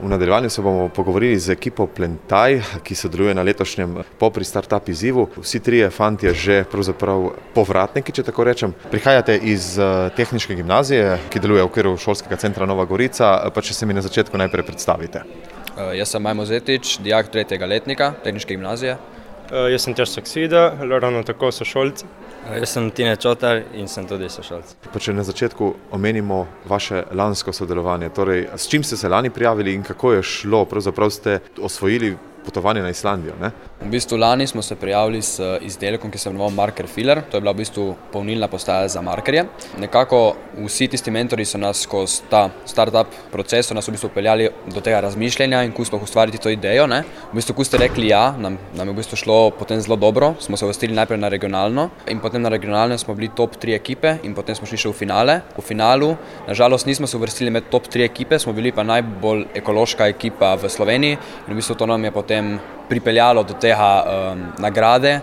V nadaljevanju se bomo pogovorili z ekipo Plentaj, ki sodeluje na letošnjem Popri Startup izzivu. Vsi trije fantje že pravzaprav povratniki, če tako rečem. Prihajate iz tehniške gimnazije, ki deluje v okviru šolskega centra Nova Gorica, pa če se mi na začetku najprej predstavite. Jaz sem Majmo Zetič, dijak 3. letnika tehniške gimnazije. Jaz sem Tjaž Saksida, ravno tako sošolci. Jaz sem Tine Čotar in sem tudi sošolc. Pa če na začetku omenimo vaše lansko sodelovanje, torej s čim ste se lani prijavili in kako je šlo, pravzaprav ste osvojili potovanje na Islandijo, ne? V bistvu lani smo se prijavili s izdelkom, ki se imenoval Marker Filler. To je bila v bistvu polnilna postaja za markerje. Nekako vsi tisti mentori so nas skozi ta startup proces v bistvu peljali do tega razmišljanja in kako ustvariti to idejo, ne? V bistvu, ko ste rekli ja, nam je v bistvu šlo potem zelo dobro. Smo se uvrstili najprej na regionalno in potem na regionalnem smo bili top 3 ekipe in potem smo šli še v finale. V finalu, nažalost, nismo se uvrstili med top 3 ekipe, smo bili pa najbolj ekološka ekipa v Sloveniji in v bistvu to nam je potem pripeljalo do tega nagrade,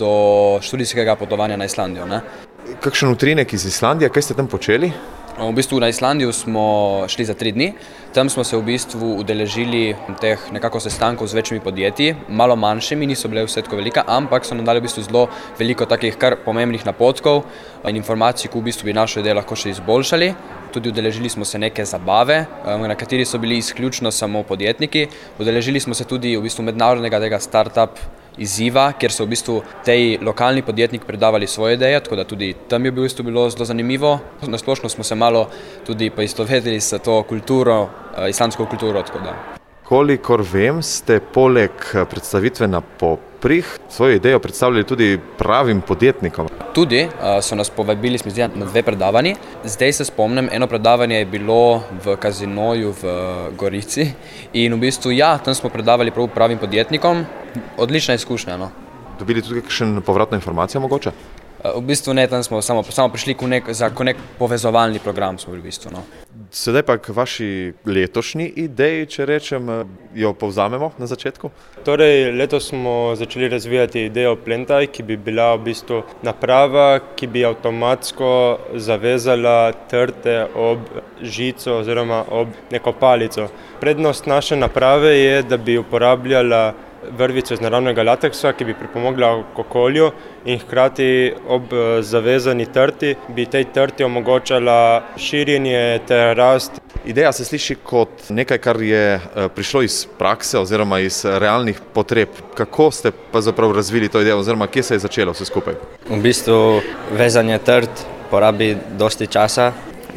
do študijskega potovanja na Islandijo, ne? Kakšen utrinek iz Islandije, kaj ste tam počeli? V bistvu na Islandijo smo šli za 3 dni. Tam smo se v bistvu udeležili teh nekako sestankov z večjimi podjetji, malo manjšimi, niso bile vse tako velika, ampak so nam dali v bistvu zelo veliko takih kar pomembnih napotkov in informacij, ki v bistvu bi našo idejo lahko še izboljšali. Tudi udeležili smo se neke zabave, na kateri so bili izključno samo podjetniki. Udeležili smo se tudi v bistvu mednarodnega tega startup izziva, kjer so v bistvu tej lokalni podjetniki predavali svoje ideje, tako da tudi tam je v bistvu bilo zelo zanimivo. Na splošno smo se malo tudi poistovetili s to kulturo, islandsko kulturo, tako da. Kolikor vem, ste poleg predstavitve na Poprih svojo idejo predstavljali tudi pravim podjetnikom. Tudi so nas povabili na 2 predavanji. Zdaj se spomnim, eno predavanje je bilo v kazinoju v Gorici in v bistvu ja, tam smo predavali prav pravim podjetnikom. Odlična izkušnja, no. Dobili tudi kakšen povratno informacijo mogoče? V bistvu ne, tam smo samo prišli za nek povezovalni program smo bili v bistvu, no. Sedaj pa k vaši letošnji ideji, če rečem, jo povzamemo na začetku. Torej, letos smo začeli razvijati idejo Plentaj, ki bi bila v bistvu naprava, ki bi avtomatsko zavezala trte ob žico oziroma ob neko palico. Prednost naše naprave je, da bi uporabljala vrvico iz naravnega lateksa, ki bi pripomogla k okolju in hkrati ob zavezani trti bi tej trti omogočala širjenje ter rast. Ideja se sliši kot nekaj, kar je prišlo iz prakse oziroma iz realnih potreb. Kako ste pa zapravo razvili to idejo oziroma kje se je začelo vse skupaj? V bistvu vezanje trt porabi dosti časa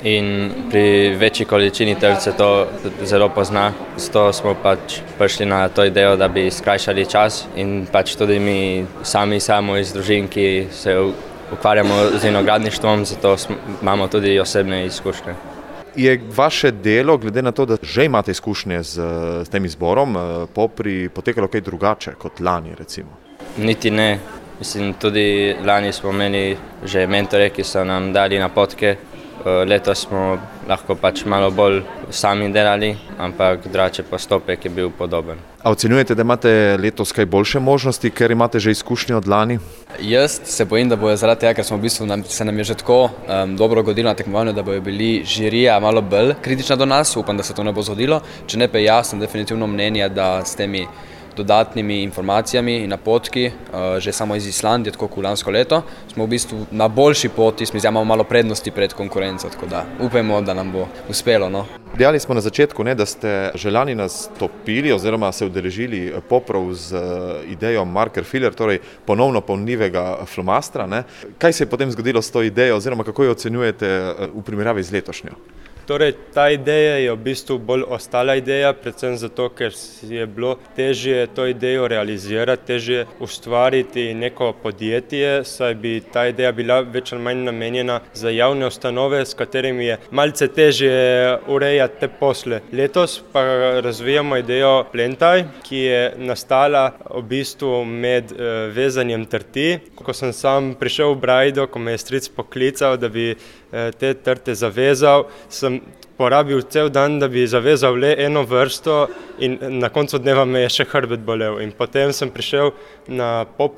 in pri večji količini trt se to zelo pozna. Zato smo pač prišli na to idejo, da bi skrajšali čas in pač tudi mi sami iz družin, ki se ukvarjamo z vinogradništvom, zato imamo tudi osebne izkušnje. Je vaše delo, glede na to, da že imate izkušnje z tem izborom, Popri potekalo kaj drugače kot lani recimo? Niti ne. Mislim, tudi lani smo imeli že mentore, ki so nam dali napotke. Letos smo lahko pač malo bolj sami delali, ampak drugače postopek je bil podoben. A ocenjujete, da imate letos kaj boljše možnosti, ker imate že izkušnje od lani? Jaz se bojim, da bojo zaradi tega, ker smo v bistvu se nam je že tako dobro godilo na tekmovanju, da bojo bili žirija malo bolj kritična do nas. Upam, da se to ne bo zgodilo. Če ne pa jaz sem definitivno mnenja, da s temi dodatnimi informacijami in napotki, že samo iz Islandije, tako kot lansko leto, smo v bistvu na boljši poti, imamo malo prednosti pred konkurenco, tako da upajmo, da nam bo uspelo, no. Dejali smo na začetku, da ste že lani nastopili oziroma se udeležili Poprov z idejo Marker Filler, torej ponovno polnljivega flomastra, ne. Kaj se je potem zgodilo s to idejo oziroma kako jo ocenjujete v primerjavi z letošnjo? Torej, ta ideja je v bistvu bolj ostala ideja, predvsem zato, ker je bilo težje to idejo realizirati, težje ustvariti neko podjetje, saj bi ta ideja bila več ali manj namenjena za javne ustanove, s katerimi je malce težje urejati te posle. Letos pa razvijamo idejo Plentaj, ki je nastala v bistvu med vezanjem trti. Ko sem sam prišel v Brajdo, ko me je stric poklical, da bi te trte zavezal, sem porabil cel dan, da bi zavezal le eno vrsto in na koncu dneva me je še hrbet bolel. In potem sem prišel na Popre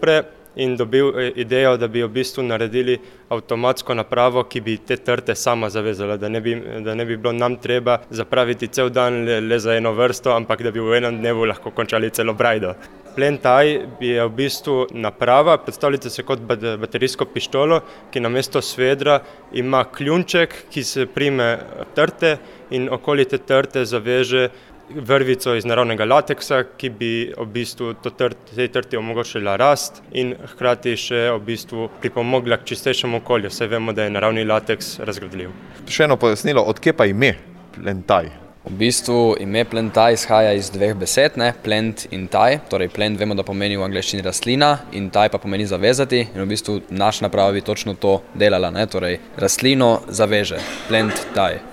in dobil idejo, da bi v bistvu naredili avtomatsko napravo, ki bi te trte sama zavezala, da ne bi bilo nam treba zapraviti cel dan le za eno vrsto, ampak da bi v enem dnevu lahko končali celo brajdo. Plentaj je v bistvu naprava, predstavljate se kot baterijsko pištolo, ki namesto svedra ima kljunček, ki se prime trte in okoli te trte zaveže vrvico iz naravnega lateksa, ki bi v bistvu tej trti omogočila rast in hkrati še v bistvu pripomogla k čistejšemu okolju. Saj vemo, da je naravni lateks razgradljiv. Še eno pojasnilo, odkje pa ime Plentaj? V bistvu ime Plentaj izhaja iz dveh besed, plant in taj. Torej plant vemo, da pomeni v angleščini rastlina in taj pa pomeni zavezati in v bistvu naša naprava bi točno to delala, torej rastlino zaveže, plant taj.